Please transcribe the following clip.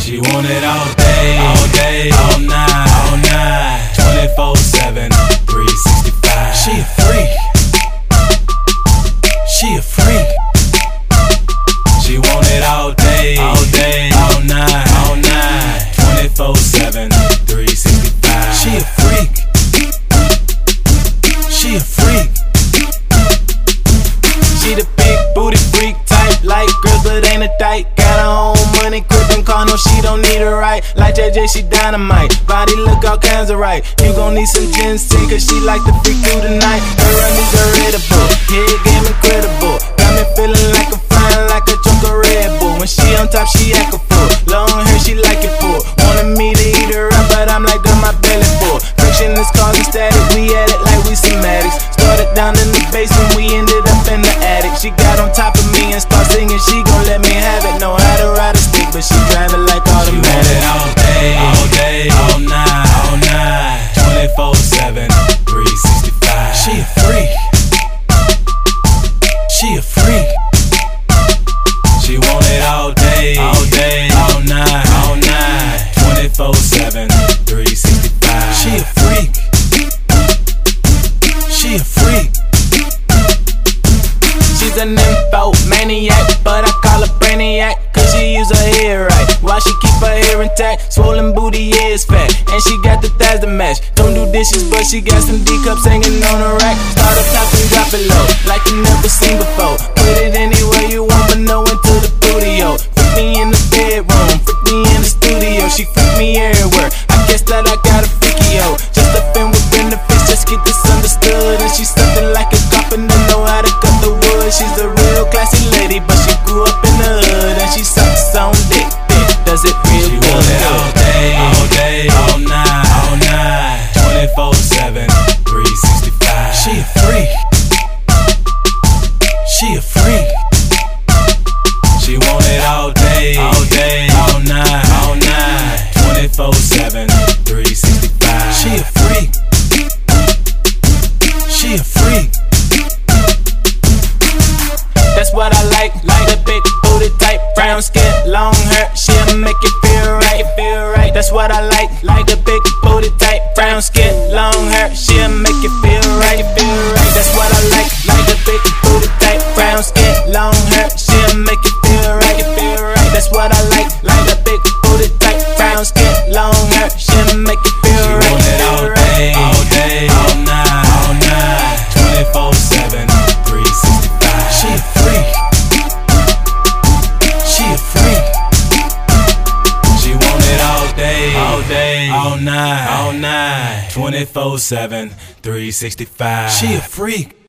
She want it all day, all night, 24/7, 365. She a freak. She a freak. She want it all day, all night, 24/7, 365. She a freak. She a freak. She the big booty freak type, like girls but ain't a dyke. Got her own money, crippin' car, no she don't need a ride. Like JJ, she dynamite, body look all kinds of right. You gon' need some ginseng, cause she like to freak through the night. Her runnies are readable, head game incredible. Got me feeling like I'm flying like a drunk of Red Bull. When she on top, she act a fool. Long hair, she like it full. Wanted me to eat her up, but I'm like, girl, my belly full. Friction is causing static, we at it like we some addicts. Started down in the basement, we ended up in the attic. She got on top of me and start singing, she gon' let me have it. Know how to ride a stick, but she drive it like automatic. She want it all night, 24/7, 365. She a freak. She a freak. She want it all night, 24/7, 365. She a freak. She a freak. She's an info maniac, but I call her brainiac, cause she use her hair right, while she keep her hair intact. Swollen booty, yeah, it's fat, and she got the thighs to match. Don't do dishes, but she got some D-cups hanging on her rack. Start up top and drop it low, like you never seen before. Put it anywhere you want, but no into the studio. Freak me in the bedroom, freak me in the studio. She freak me everywhere, I guess that I got a freaky hoe. Just a fan with benefits, just get this understood. And she's something like a carpenter, know how to cut the wood. She's a real classy lady, but she grew up in the hood. And she sucks on dick, does it real She good. want it all night, 24/7, 365. She a freak. She a freak. She want it all night, 24/7, 365. She a freak. She a freak. That's what I like a big booty type, brown skin, long hair, she'll make it feel right, That's what I like a big booty type, brown skin, long hair, she'll make it feel right, That's what I like a big booty type, brown skin, long hair, she'll make it feel right, That's what I like a big booty type, brown skin, long hair, she'll make it feel right. She want it all night, 24/7, 365. She a freak. She a freak. She want it all night, 24/7, 365. She a freak.